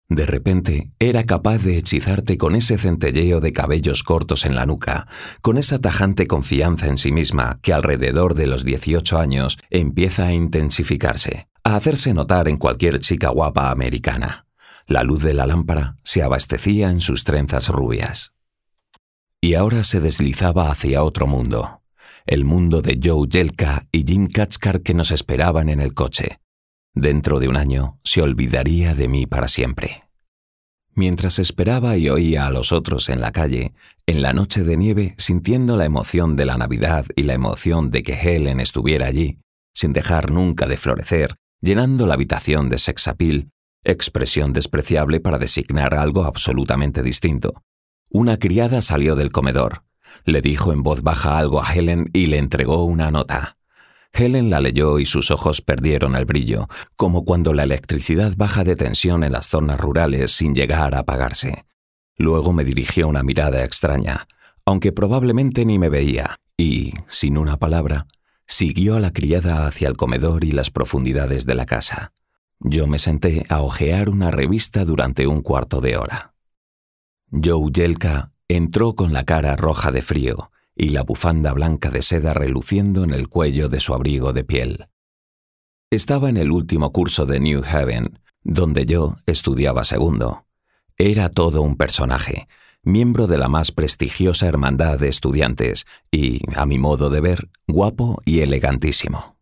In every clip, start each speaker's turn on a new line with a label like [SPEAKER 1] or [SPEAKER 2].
[SPEAKER 1] De repente, era capaz de hechizarte con ese centelleo de cabellos cortos en la nuca, con esa tajante confianza en sí misma que alrededor de los 18 años empieza a intensificarse, a hacerse notar en cualquier chica guapa americana. La luz de la lámpara se abastecía en sus trenzas rubias. Y ahora se deslizaba hacia otro mundo, el mundo de Joe Jelka y Jim Cathcart que nos esperaban en el coche. Dentro de un año se olvidaría de mí para siempre. Mientras esperaba y oía a los otros en la calle, en la noche de nieve, sintiendo la emoción de la Navidad y la emoción de que Helen estuviera allí, sin dejar nunca de florecer, llenando la habitación de sex appeal, expresión despreciable para designar algo absolutamente distinto. Una criada salió del comedor, le dijo en voz baja algo a Helen y le entregó una nota. Helen la leyó y sus ojos perdieron el brillo, como cuando la electricidad baja de tensión en las zonas rurales sin llegar a apagarse. Luego me dirigió una mirada extraña, aunque probablemente ni me veía, y, sin una palabra, siguió a la criada hacia el comedor y las profundidades de la casa. Yo me senté a hojear una revista durante un cuarto de hora. Joe Jelka entró con la cara roja de frío y la bufanda blanca de seda reluciendo en el cuello de su abrigo de piel. Estaba en el último curso de New Haven, donde yo estudiaba segundo. Era todo un personaje, miembro de la más prestigiosa hermandad de estudiantes y, a mi modo de ver, guapo y elegantísimo.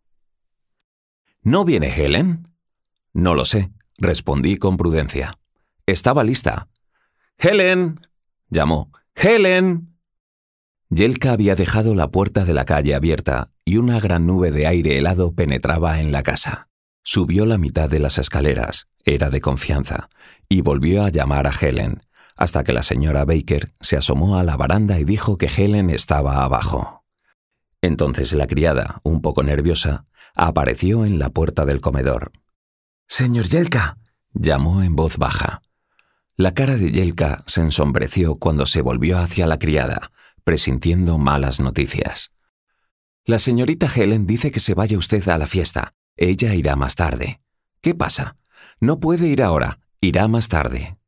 [SPEAKER 1] ¿No viene Helen? No lo sé, respondí con prudencia. Estaba lista. ¡Helen!, llamó. ¡Helen! Jelka había dejado la puerta de la calle abierta y una gran nube de aire helado penetraba en la casa. Subió la mitad de las escaleras, era de confianza, y volvió a llamar a Helen, hasta que la señora Baker se asomó a la baranda y dijo que Helen estaba abajo. Entonces la criada, un poco nerviosa, apareció en la puerta del comedor. «¡Señor Jelka!», llamó en voz baja. La cara de Jelka se ensombreció cuando se volvió hacia la criada, presintiendo malas noticias. «La señorita Helen dice que se vaya usted a la fiesta. Ella irá más tarde». «¿Qué pasa?» «No puede ir ahora, irá más tarde».